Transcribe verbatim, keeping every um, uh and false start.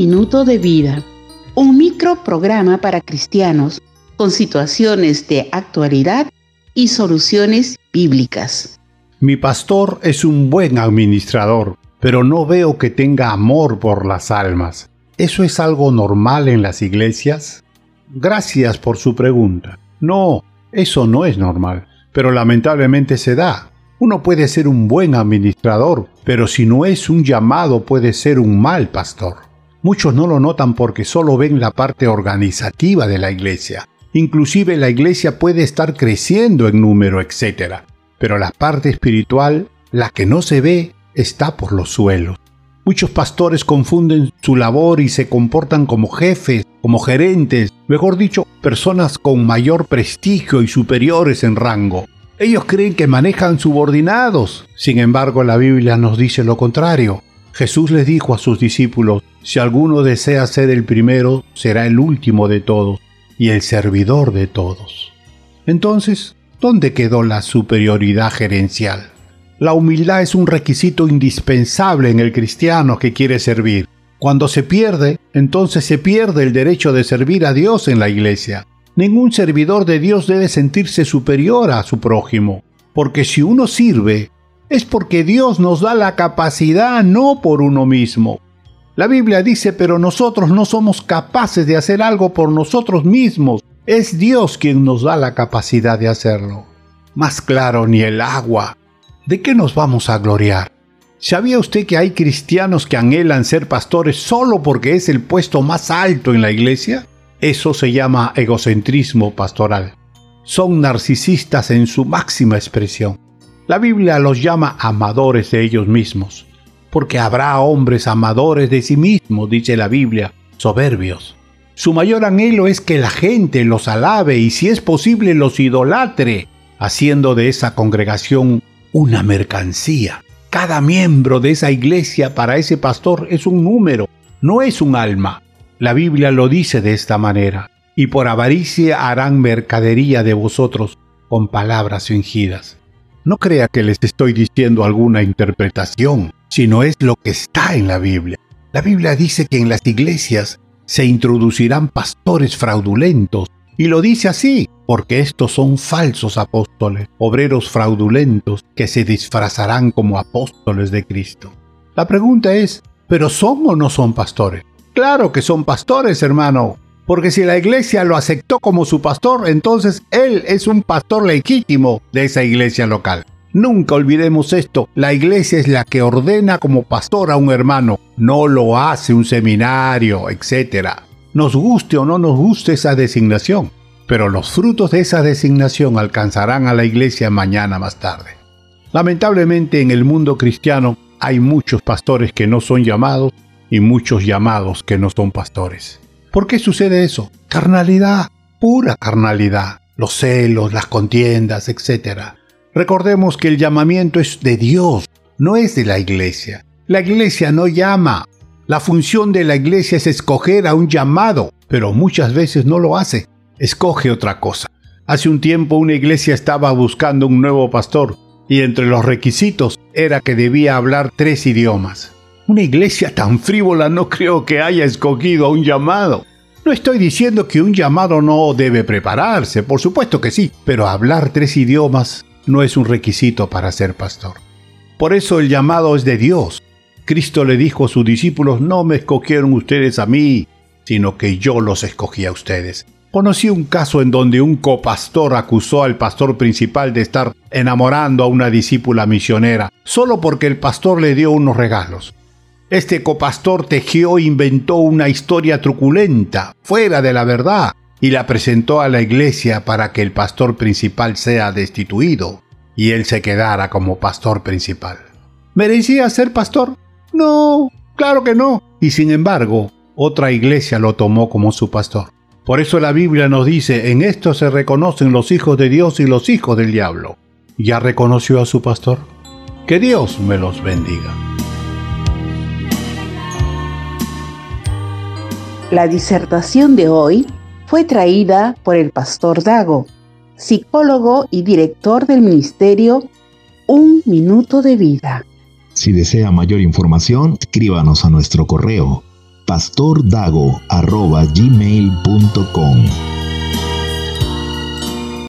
minuto de vida, un microprograma para cristianos con situaciones de actualidad y soluciones bíblicas. Mi pastor es un buen administrador, pero no veo que tenga amor por las almas. ¿Eso es algo normal en las iglesias? Gracias por su pregunta. No, eso no es normal, pero lamentablemente se da. Uno puede ser un buen administrador, pero si no es un llamado puede ser un mal pastor. Muchos no lo notan porque solo ven la parte organizativa de la iglesia. Inclusive la iglesia puede estar creciendo en número, etcétera. Pero la parte espiritual, la que no se ve, está por los suelos. Muchos pastores confunden su labor y se comportan como jefes, como gerentes, mejor dicho, personas con mayor prestigio y superiores en rango. Ellos creen que manejan subordinados. Sin embargo, la Biblia nos dice lo contrario. Jesús les dijo a sus discípulos, si alguno desea ser el primero, será el último de todos y el servidor de todos. Entonces, ¿dónde quedó la superioridad gerencial? La humildad es un requisito indispensable en el cristiano que quiere servir. Cuando se pierde, entonces se pierde el derecho de servir a Dios en la iglesia. Ningún servidor de Dios debe sentirse superior a su prójimo, porque si uno sirve, es porque Dios nos da la capacidad, no por uno mismo. La Biblia dice, pero nosotros no somos capaces de hacer algo por nosotros mismos. Es Dios quien nos da la capacidad de hacerlo. Más claro ni el agua. ¿De qué nos vamos a gloriar? ¿Sabía usted que hay cristianos que anhelan ser pastores solo porque es el puesto más alto en la iglesia? Eso se llama egocentrismo pastoral. Son narcisistas en su máxima expresión. La Biblia los llama amadores de ellos mismos, porque habrá hombres amadores de sí mismos, dice la Biblia, soberbios. Su mayor anhelo es que la gente los alabe y si es posible los idolatre, haciendo de esa congregación una mercancía. Cada miembro de esa iglesia para ese pastor es un número, no es un alma. La Biblia lo dice de esta manera, y por avaricia harán mercadería de vosotros con palabras fingidas. No crea que les estoy diciendo alguna interpretación, sino es lo que está en la Biblia. La Biblia dice que en las iglesias se introducirán pastores fraudulentos, y lo dice así, porque estos son falsos apóstoles, obreros fraudulentos que se disfrazarán como apóstoles de Cristo. La pregunta es, ¿pero son o no son pastores? Claro que son pastores, hermano, porque si la iglesia lo aceptó como su pastor, entonces él es un pastor legítimo de esa iglesia local. Nunca olvidemos esto, la iglesia es la que ordena como pastor a un hermano, no lo hace un seminario, etcétera. Nos guste o no nos guste esa designación, pero los frutos de esa designación alcanzarán a la iglesia mañana más tarde. Lamentablemente en el mundo cristiano hay muchos pastores que no son llamados y muchos llamados que no son pastores. ¿Por qué sucede eso? Carnalidad, pura carnalidad, los celos, las contiendas, etcétera. Recordemos que el llamamiento es de Dios, no es de la iglesia. La iglesia no llama. La función de la iglesia es escoger a un llamado, pero muchas veces no lo hace. Escoge otra cosa. Hace un tiempo una iglesia estaba buscando un nuevo pastor y entre los requisitos era que debía hablar tres idiomas. Una iglesia tan frívola no creo que haya escogido a un llamado. No estoy diciendo que un llamado no debe prepararse, por supuesto que sí, pero hablar tres idiomas no es un requisito para ser pastor. Por eso el llamado es de Dios. Cristo le dijo a sus discípulos, no me escogieron ustedes a mí, sino que yo los escogí a ustedes. Conocí un caso en donde un copastor acusó al pastor principal de estar enamorando a una discípula misionera, solo porque el pastor le dio unos regalos. Este copastor tejió e inventó una historia truculenta, fuera de la verdad, y la presentó a la iglesia para que el pastor principal sea destituido, y él se quedara como pastor principal. ¿Merecía ser pastor? No, claro que no. Y sin embargo, otra iglesia lo tomó como su pastor. Por eso la Biblia nos dice, en esto se reconocen los hijos de Dios y los hijos del diablo. ¿Ya reconoció a su pastor? Que Dios me los bendiga. La disertación de hoy fue traída por el pastor Dago, psicólogo y director del ministerio Un Minuto de Vida. Si desea mayor información, escríbanos a nuestro correo pastordago arroba gmail punto com.